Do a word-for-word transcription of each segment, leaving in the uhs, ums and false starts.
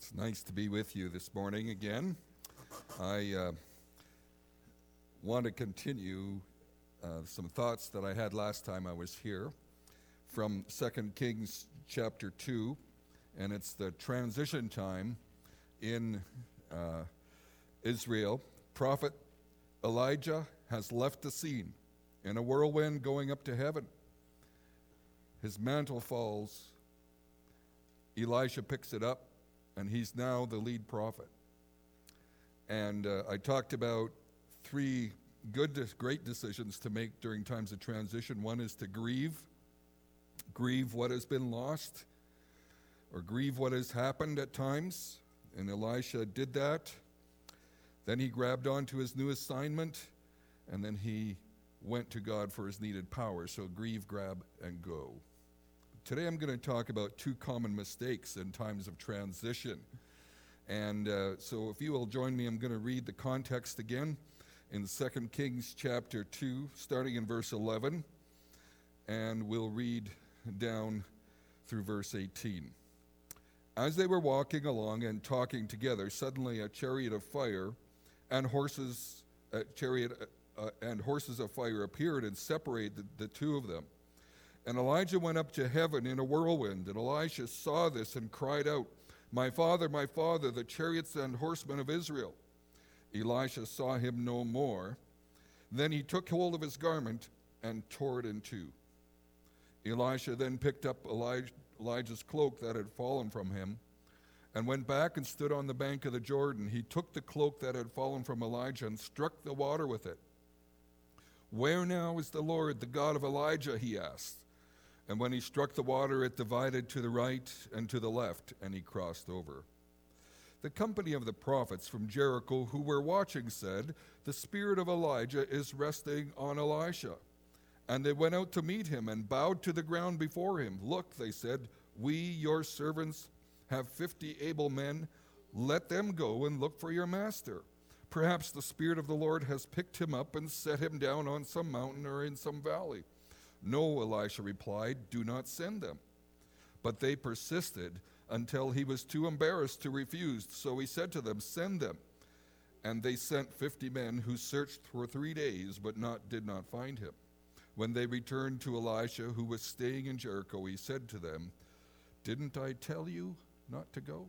It's nice to be with you this morning again. I uh, want to continue uh, some thoughts that I had last time I was here from Second Kings chapter two, and it's the transition time in uh, Israel. Prophet Elijah has left the scene in a whirlwind going up to heaven. His mantle falls. Elisha picks it up, and he's now the lead prophet. And uh, I talked about three good, great decisions to make during times of transition. One is to grieve, grieve what has been lost, or grieve what has happened at times. And Elisha did that. Then he grabbed on to his new assignment, and then he went to God for his needed power. So grieve, grab, and go. Today I'm going to talk about two common mistakes in times of transition. And uh, so if you will join me, I'm going to read the context again in Second Kings chapter two, starting in verse eleven, and we'll read down through verse eighteen. As they were walking along and talking together, suddenly a chariot of fire and horses, a chariot uh, and horses of fire appeared and separated the, the two of them. And Elijah went up to heaven in a whirlwind, and Elisha saw this and cried out, "My father, my father, the chariots and horsemen of Israel." Elisha saw him no more. Then he took hold of his garment and tore it in two. Elisha then picked up Elijah, Elijah's cloak that had fallen from him and went back and stood on the bank of the Jordan. He took the cloak that had fallen from Elijah and struck the water with it. "Where now is the Lord, the God of Elijah?" he asked. And when he struck the water, it divided to the right and to the left, and he crossed over. The company of the prophets from Jericho who were watching said, "The spirit of Elijah is resting on Elisha." And they went out to meet him and bowed to the ground before him. "Look," they said, "we, your servants, have fifty able men. Let them go and look for your master. Perhaps the Spirit of the Lord has picked him up and set him down on some mountain or in some valley." "No," Elisha replied, "do not send them." But they persisted until he was too embarrassed to refuse. So he said to them, "Send them." And they sent fifty men who searched for three days but not did not find him. When they returned to Elisha, who was staying in Jericho, he said to them, "Didn't I tell you not to go?"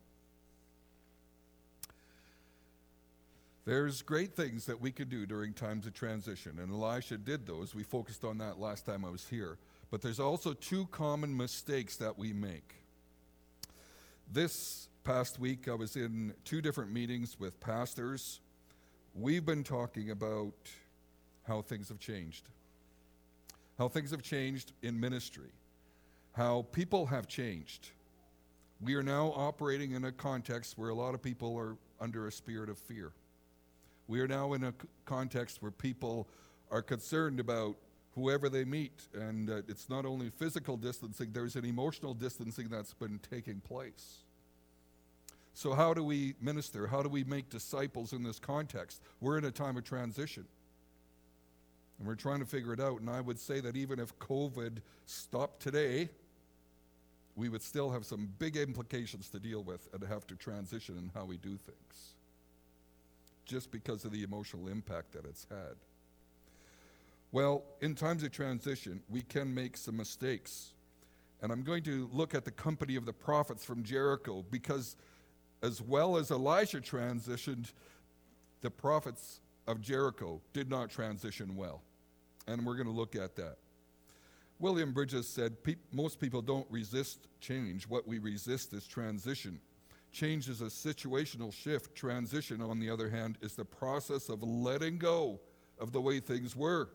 There's great things that we could do during times of transition, and Elisha did those. We focused on that last time I was here. But there's also two common mistakes that we make. This past week, I was in two different meetings with pastors. We've been talking about how things have changed, how things have changed in ministry, how people have changed. We are now operating in a context where a lot of people are under a spirit of fear. We are now in a context where people are concerned about whoever they meet, and uh, it's not only physical distancing, there's an emotional distancing that's been taking place. So how do we minister? How do we make disciples in this context? We're in a time of transition, and we're trying to figure it out, and I would say that even if COVID stopped today, we would still have some big implications to deal with and have to transition in how we do things, just because of the emotional impact that it's had. Well, in times of transition, we can make some mistakes. And I'm going to look at the company of the prophets from Jericho, because as well as Elisha transitioned, the prophets of Jericho did not transition well. And we're going to look at that. William Bridges said, Pe- most people don't resist change. What we resist is transition. Change is a situational shift. Transition, on the other hand, is the process of letting go of the way things were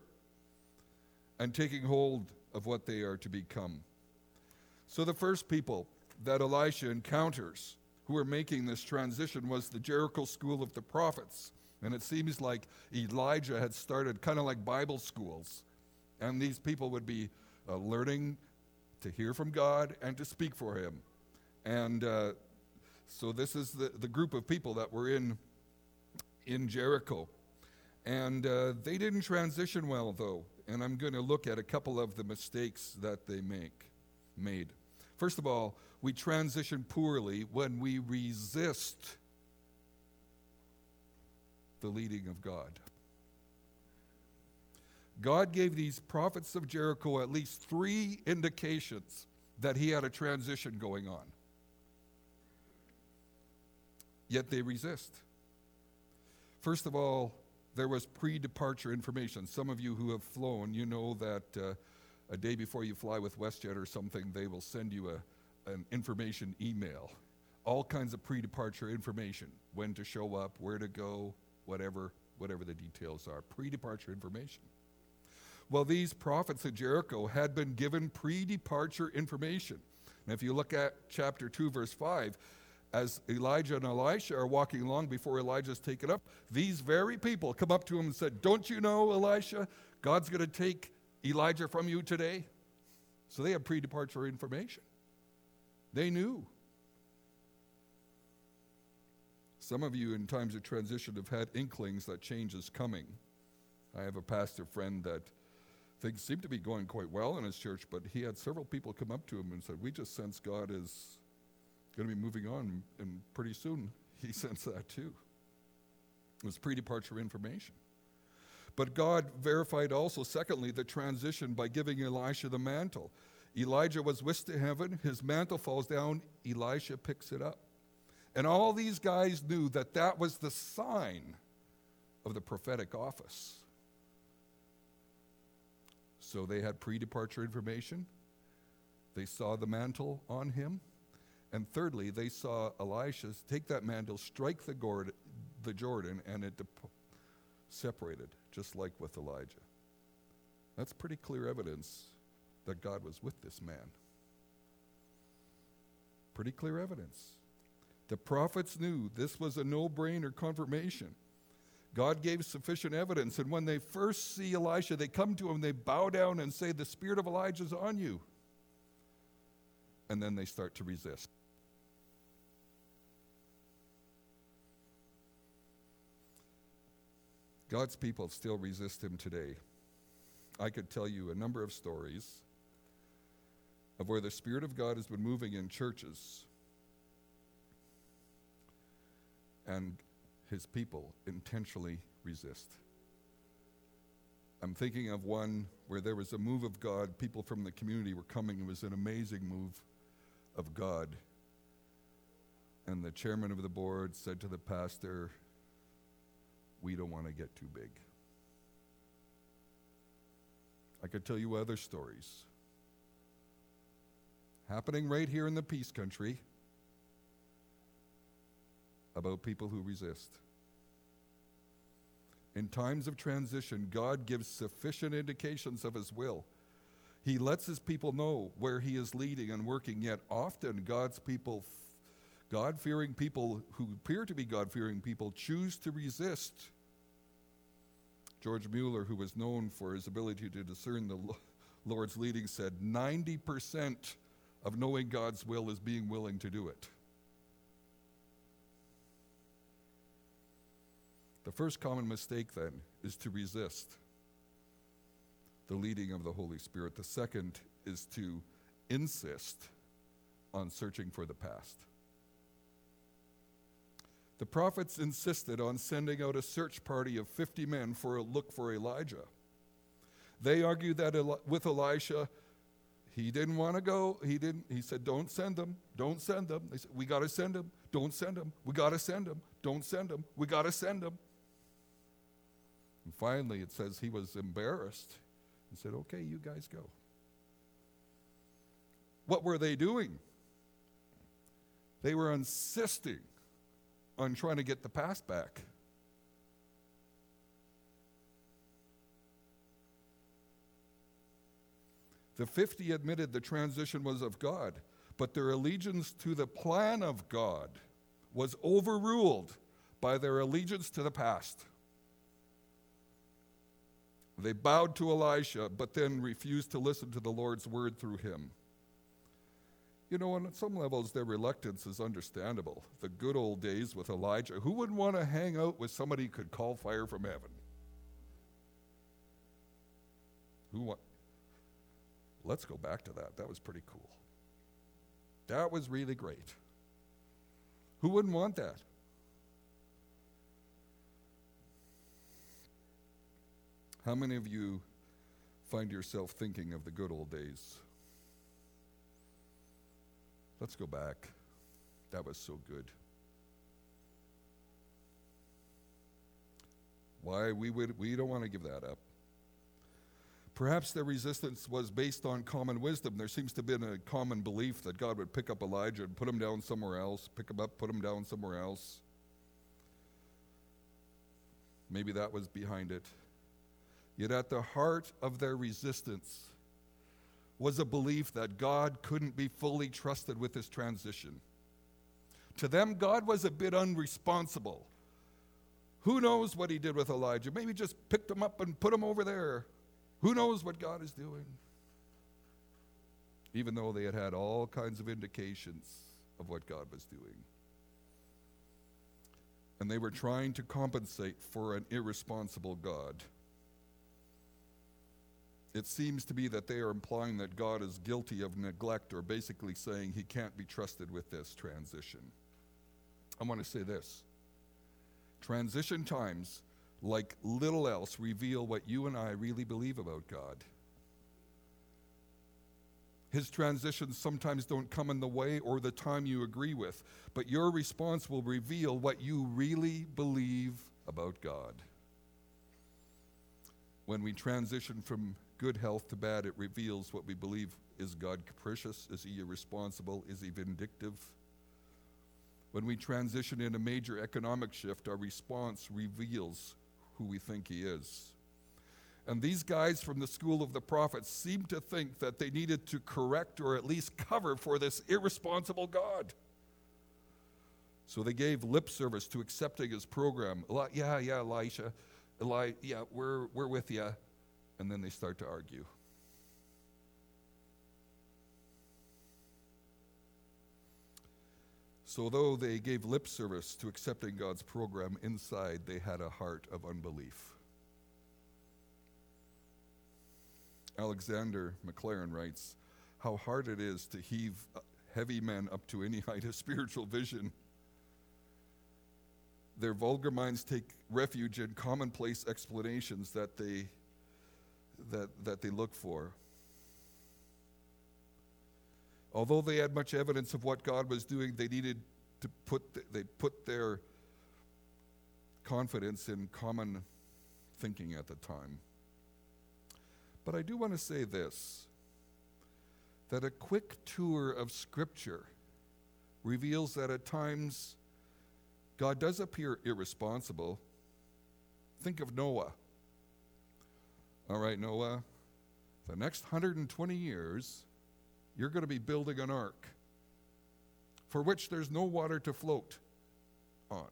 and taking hold of what they are to become. So the first people that Elisha encounters who are making this transition was the Jericho school of the prophets. And it seems like Elijah had started kind of like Bible schools. And these people would be uh, learning to hear from God and to speak for him. And uh, So this is the, the group of people that were in, in Jericho. And uh, they didn't transition well, though. And I'm going to look at a couple of the mistakes that they make, made. First of all, we transition poorly when we resist the leading of God. God gave these prophets of Jericho at least three indications that he had a transition going on. Yet they resist. First of all, there was pre-departure information. Some of you who have flown, you know that uh, a day before you fly with WestJet or something, they will send you a, an information email. All kinds of pre-departure information. When to show up, where to go, whatever, whatever the details are. Pre-departure information. Well, these prophets of Jericho had been given pre-departure information. And if you look at chapter two, verse five, as Elijah and Elisha are walking along before Elijah's taken up, these very people come up to him and said, "Don't you know, Elisha, God's going to take Elijah from you today?" So they have pre-departure information. They knew. Some of you in times of transition have had inklings that change is coming. I have a pastor friend that things seem to be going quite well in his church, but he had several people come up to him and said, "We just sense God is going to be moving on, and pretty soon he sensed that too." It was pre-departure information. But God verified also, secondly, the transition by giving Elisha the mantle. Elijah was whisked to heaven, his mantle falls down, Elisha picks it up. And all these guys knew that that was the sign of the prophetic office. So they had pre-departure information. They saw the mantle on him. And thirdly, they saw Elisha take that mantle, strike the, gourd, the Jordan, and it dep- separated, just like with Elijah. That's pretty clear evidence that God was with this man. Pretty clear evidence. The prophets knew this was a no-brainer confirmation. God gave sufficient evidence, and when they first see Elisha, they come to him, they bow down and say, "The spirit of Elijah is on you." And then they start to resist. God's people still resist him today. I could tell you a number of stories of where the Spirit of God has been moving in churches and his people intentionally resist. I'm thinking of one where there was a move of God. People from the community were coming. It was an amazing move of God. And the chairman of the board said to the pastor, "We don't want to get too big." I could tell you other stories happening right here in the Peace Country about people who resist. In times of transition, God gives sufficient indications of his will. He lets his people know where he is leading and working, yet often God's people, God-fearing people who appear to be God-fearing people, choose to resist. George Mueller, who was known for his ability to discern the Lord's leading, said ninety percent of knowing God's will is being willing to do it. The first common mistake, then, is to resist the leading of the Holy Spirit. The second is to insist on searching for the past. The prophets insisted on sending out a search party of fifty men for a look for Elijah. They argued that Eli- with Elisha, he didn't want to go. He didn't. He said, "Don't send them. Don't send them." They said, "We got to send them. Don't send them. We got to send them. Don't send them. We got to send them." And finally, it says he was embarrassed and said, "Okay, you guys go." What were they doing? They were insisting on trying to get the past back. The fifty admitted the transition was of God, but their allegiance to the plan of God was overruled by their allegiance to the past. They bowed to Elisha, but then refused to listen to the Lord's word through him. You know, on some levels, their reluctance is understandable. The good old days with Elijah, who wouldn't want to hang out with somebody who could call fire from heaven? Who wa- Let's go back to that. That was pretty cool. That was really great. Who wouldn't want that? How many of you find yourself thinking of the good old days? Let's go back. That was so good. Why we would we don't want to give that up. Perhaps their resistance was based on common wisdom. There seems to have been a common belief that God would pick up Elijah and put him down somewhere else, pick him up, put him down somewhere else. Maybe that was behind it. Yet at the heart of their resistance was a belief that God couldn't be fully trusted with this transition. To them, God was a bit unresponsible. Who knows what he did with Elijah? Maybe just picked him up and put him over there. Who knows what God is doing? Even though they had had all kinds of indications of what God was doing. And they were trying to compensate for an irresponsible God. It seems to be that they are implying that God is guilty of neglect, or basically saying he can't be trusted with this transition. I want to say this. Transition times, like little else, reveal what you and I really believe about God. His transitions sometimes don't come in the way or the time you agree with, but your response will reveal what you really believe about God. When we transition from good health to bad, it reveals what we believe. Is God capricious? Is he irresponsible? Is he vindictive? When we transition in a major economic shift, our response reveals who we think he is. And these guys from the school of the prophets seem to think that they needed to correct or at least cover for this irresponsible God. So they gave lip service to accepting his program. Eli- yeah, yeah, Elisha. Eli- yeah, we're, we're with you. And then they start to argue. So though they gave lip service to accepting God's program, inside they had a heart of unbelief. Alexander McLaren writes, how hard it is to heave heavy men up to any height of spiritual vision. Their vulgar minds take refuge in commonplace explanations that they that that they look for. Although they had much evidence of what God was doing, they needed to put th- they put their confidence in common thinking at the time. But I do want to say this, that a quick tour of Scripture reveals that at times God does appear irresponsible. Think of Noah. All right, Noah, the next one hundred twenty years, you're going to be building an ark for which there's no water to float on.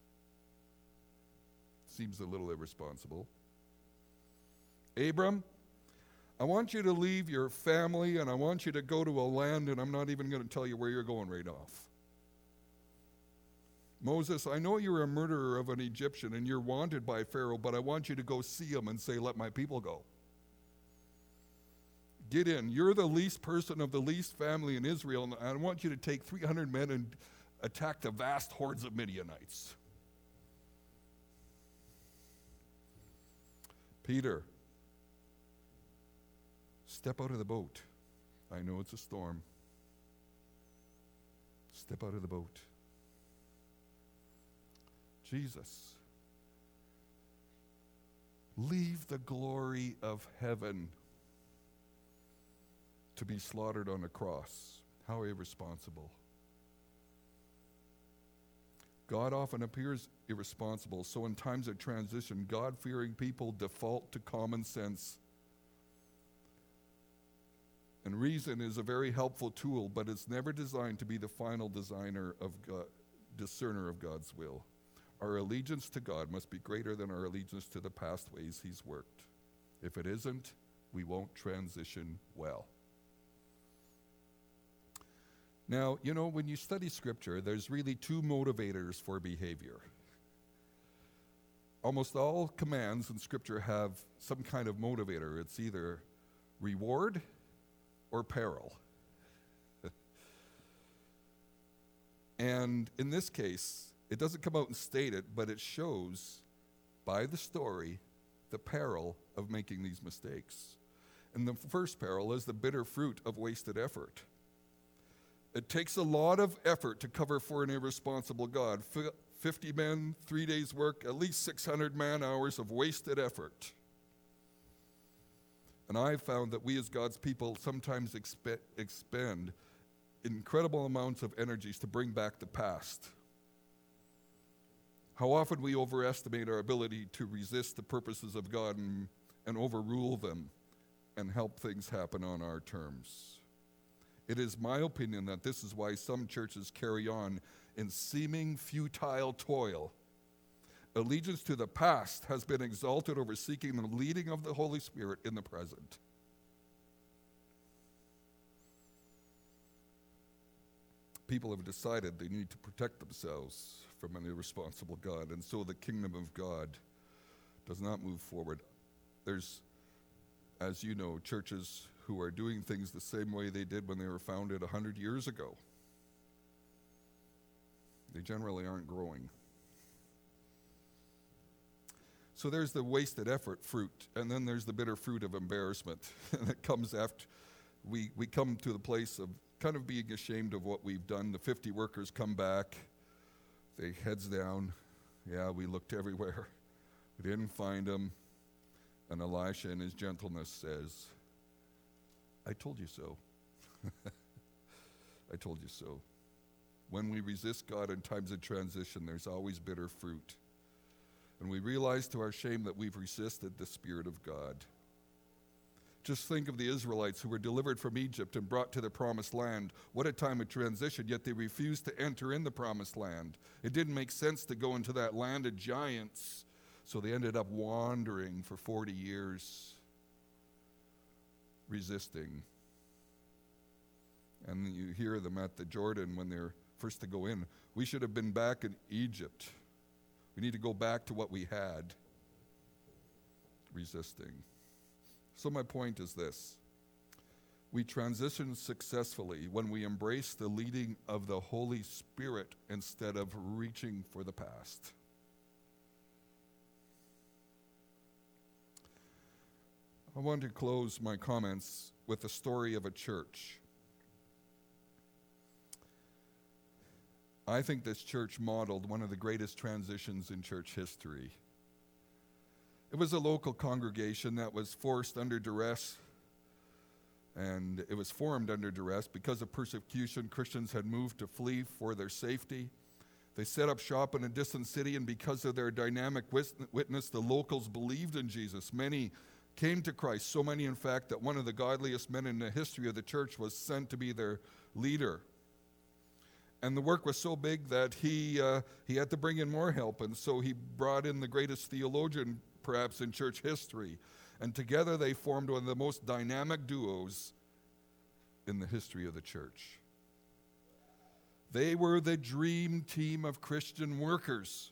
Seems a little irresponsible. Abram, I want you to leave your family and I want you to go to a land, and I'm not even going to tell you where you're going right off. Moses, I know you're a murderer of an Egyptian and you're wanted by Pharaoh, but I want you to go see him and say, let my people go. Gideon, you're the least person of the least family in Israel, and I want you to take three hundred men and attack the vast hordes of Midianites. Peter, step out of the boat. I know it's a storm. Step out of the boat. Jesus, leave the glory of heaven to be slaughtered on a cross. How irresponsible. God often appears irresponsible, so in times of transition, God-fearing people default to common sense. And reason is a very helpful tool, but it's never designed to be the final designer of God, discerner of God's will. Our allegiance to God must be greater than our allegiance to the past ways he's worked. If it isn't, we won't transition well. Now, you know, when you study Scripture, there's really two motivators for behavior. Almost all commands in Scripture have some kind of motivator. It's either reward or peril. And in this case, it doesn't come out and state it, but it shows by the story the peril of making these mistakes. And the first peril is the bitter fruit of wasted effort. It takes a lot of effort to cover for an irresponsible God. fifty men, three days' work, at least six hundred man-hours of wasted effort. And I've found that we as God's people sometimes expe- expend incredible amounts of energies to bring back the past. How often we overestimate our ability to resist the purposes of God and, and overrule them and help things happen on our terms. It is my opinion that this is why some churches carry on in seeming futile toil. Allegiance to the past has been exalted over seeking the leading of the Holy Spirit in the present. People have decided they need to protect themselves from an irresponsible God, and so the kingdom of God does not move forward. There's, as you know, churches who are doing things the same way they did when they were founded one hundred years ago. They generally aren't growing. So there's the wasted effort fruit, and then there's the bitter fruit of embarrassment. And it comes after we, we come to the place of kind of being ashamed of what we've done. The fifty workers come back, they heads down. Yeah, we looked everywhere. We didn't find them. And Elisha in his gentleness says, I told you so. I told you so. When we resist God in times of transition, there's always bitter fruit. And we realize to our shame that we've resisted the Spirit of God. Just think of the Israelites who were delivered from Egypt and brought to the promised land. What a time of transition, yet they refused to enter in the promised land. It didn't make sense to go into that land of giants, so they ended up wandering for forty years, resisting. And you hear them at the Jordan when they're first to go in. We should have been back in Egypt. We need to go back to what we had. Resisting. So my point is this. We transition successfully when we embrace the leading of the Holy Spirit instead of reaching for the past. I want to close my comments with the story of a church. I think this church modeled one of the greatest transitions in church history. It was a local congregation that was forced under duress, and it was formed under duress because of persecution. Christians had moved to flee for their safety. They set up shop in a distant city, and because of their dynamic witness, the locals believed in Jesus. Many came to Christ, so many, in fact, that one of the godliest men in the history of the church was sent to be their leader. And the work was so big that he uh, he had to bring in more help, and so he brought in the greatest theologian, perhaps, in church history. And together they formed one of the most dynamic duos in the history of the church. They were the dream team of Christian workers.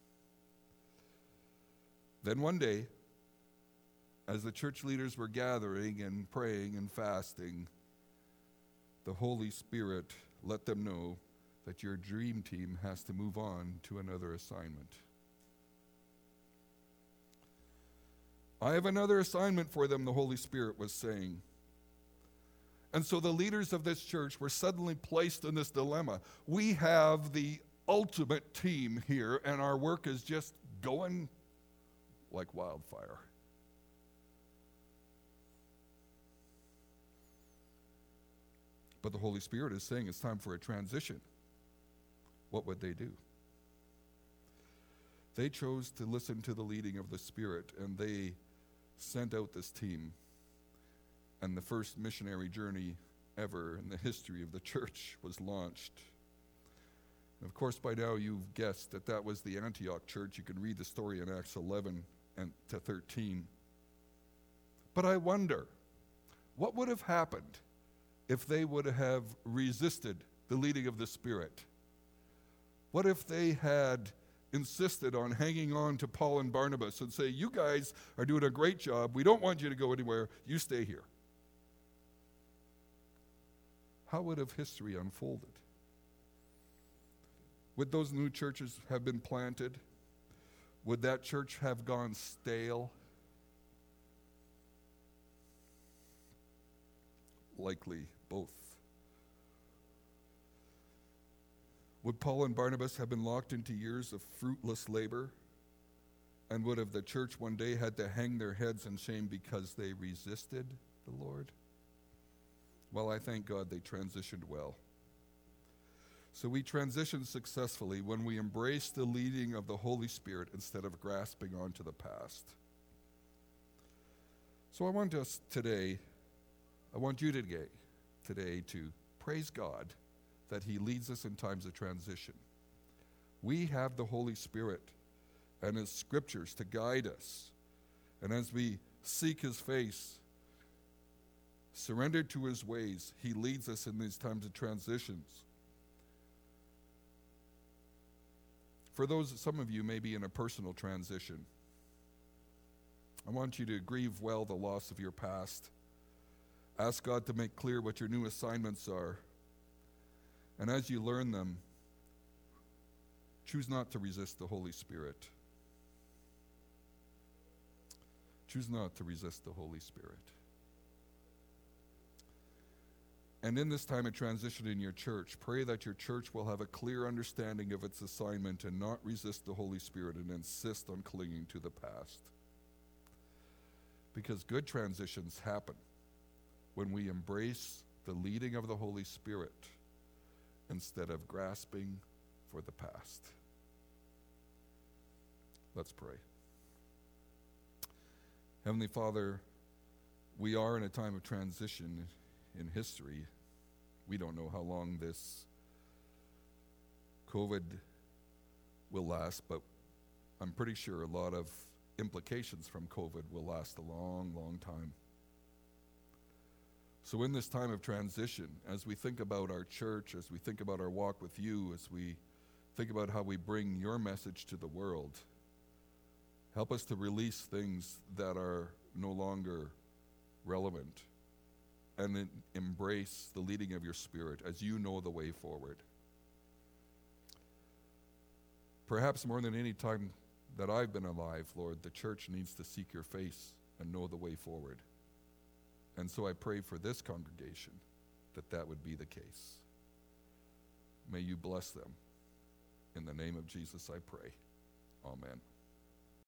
Then one day, as the church leaders were gathering and praying and fasting, the Holy Spirit let them know that your dream team has to move on to another assignment. I have another assignment for them, the Holy Spirit was saying. And so the leaders of this church were suddenly placed in this dilemma. We have the ultimate team here, and our work is just going like wildfire. But the Holy Spirit is saying it's time for a transition. What would they do? They chose to listen to the leading of the Spirit, and they sent out this team. And the first missionary journey ever in the history of the church was launched. And of course, by now you've guessed that that was the Antioch church. You can read the story in Acts eleven and to thirteen. But I wonder, what would have happened if they would have resisted the leading of the Spirit? What if they had insisted on hanging on to Paul and Barnabas and say, you guys are doing a great job. We don't want you to go anywhere. You stay here. How would have history unfolded? Would those new churches have been planted? Would that church have gone stale? Likely both. Would Paul and Barnabas have been locked into years of fruitless labor? And would have the church one day had to hang their heads in shame because they resisted the Lord? Well, I thank God they transitioned well. So we transition successfully when we embrace the leading of the Holy Spirit instead of grasping onto the past. So I want us today, I want you today, today to praise God that He leads us in times of transition. We have the Holy Spirit and His scriptures to guide us. And as we seek His face, surrendered to His ways, He leads us in these times of transitions. For those, some of you may be in a personal transition. I want you to grieve well the loss of your past. Ask God to make clear what your new assignments are. And as you learn them, choose not to resist the Holy Spirit. Choose not to resist the Holy Spirit. And in this time of transition in your church, pray that your church will have a clear understanding of its assignment and not resist the Holy Spirit and insist on clinging to the past. Because good transitions happen when we embrace the leading of the Holy Spirit instead of grasping for the past. Let's pray. Heavenly Father, we are in a time of transition in history. We don't know how long this COVID will last, but I'm pretty sure a lot of implications from COVID will last a long, long time. So in this time of transition, as we think about our church, as we think about our walk with you, as we think about how we bring your message to the world, help us to release things that are no longer relevant and then embrace the leading of your Spirit as you know the way forward. Perhaps more than any time that I've been alive, Lord, the church needs to seek your face and know the way forward. And so I pray for this congregation that that would be the case. May you bless them. In the name of Jesus I pray. Amen.